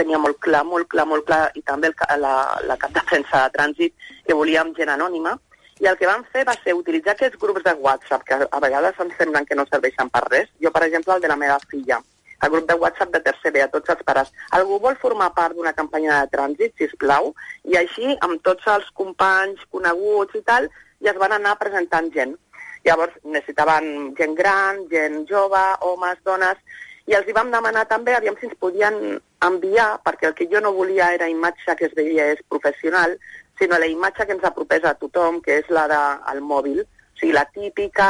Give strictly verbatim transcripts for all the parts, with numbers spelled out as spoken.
tenia molt clar, molt clar, molt clar, i també el, la, la cap de premsa de trànsit, que volíem gent anònima, i el que vam fer va ser utilitzar aquests grups de WhatsApp, que a vegades em semblen que no serveixen per res. Jo, per exemple, el de la meva filla, el grup de WhatsApp de tercer B, a tots els pares. Algú vol formar part d'una campanya de trànsit, sisplau? I així, amb tots els companys coneguts i tal, ja es van anar presentant gent. Llavors, necessitaven gent gran, gent jove, homes, dones, i els hi vam demanar també, aviam si ens podien enviar, perquè el que jo no volia era imatge que es veia és professional, sinó la imatge que ens apropés a tothom, que és la del mòbil. O sigui, la típica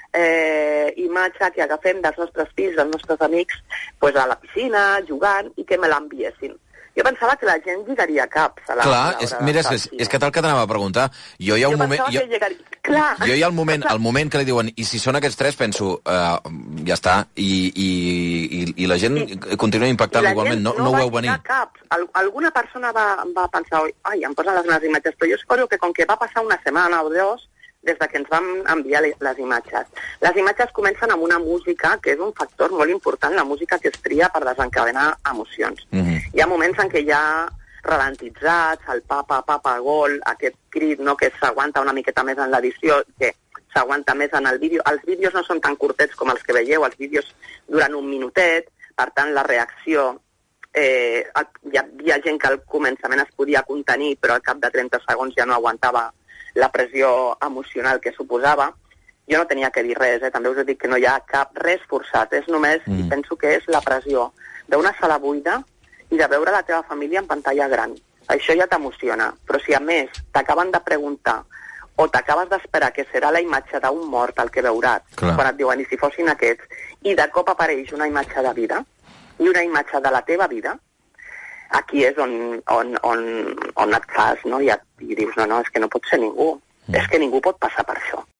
eh, imatge que agafem dels nostres fills, dels nostres amics, pues a la piscina, jugant, i que me l'enviessin. Jo pensava que la gent lligaria caps a la Clar, a és, mira, és, és que tal que t'anava a preguntar. Jo hi ha un jo moment... Jo, llegaria... Clar. jo hi ha el moment, el moment que li diuen i si són aquests tres, penso, uh, ja està, i, i, i, i la gent sí. continua impactant igualment, no, no, no ho veu venir. Cap. Al, alguna persona va, va pensar, ai, em posen les meves imatges, però jo espero que com que va passar una setmana o dos, des de que ens vam enviar les imatges. Les imatges comencen amb una música que és un factor molt important, la música que es tria per desencadenar emocions. Mm-hmm. Hi ha moments en què hi ha ralentitzats, el papa, papa, gol, aquest crit, no, que s'aguanta una miqueta més en l'edició, que s'aguanta més en el vídeo. Els vídeos no són tan curtets com els que veieu, els vídeos duren un minutet, per tant la reacció... Eh, hi havia gent que al començament es podia contenir, però al cap de trenta segons ja no aguantava la pressió emocional que suposava. Jo no tenia que dir res, eh? També us he dit que no hi ha cap res forçat, és només, mm. penso que és la pressió d'una sala buida i de veure la teva família en pantalla gran. Això ja t'emociona, però si a més t'acaben de preguntar o t'acabes d'esperar que serà la imatge d'un mort el que veuràs, Clar. quan et diuen i si fossin aquests, i de cop apareix una imatge de vida i una imatge de la teva vida, aquí és on, on, on, on et fas, no? I, et, i dius, no, no, és que no pot ser ningú. Mm. És que ningú pot passar per això.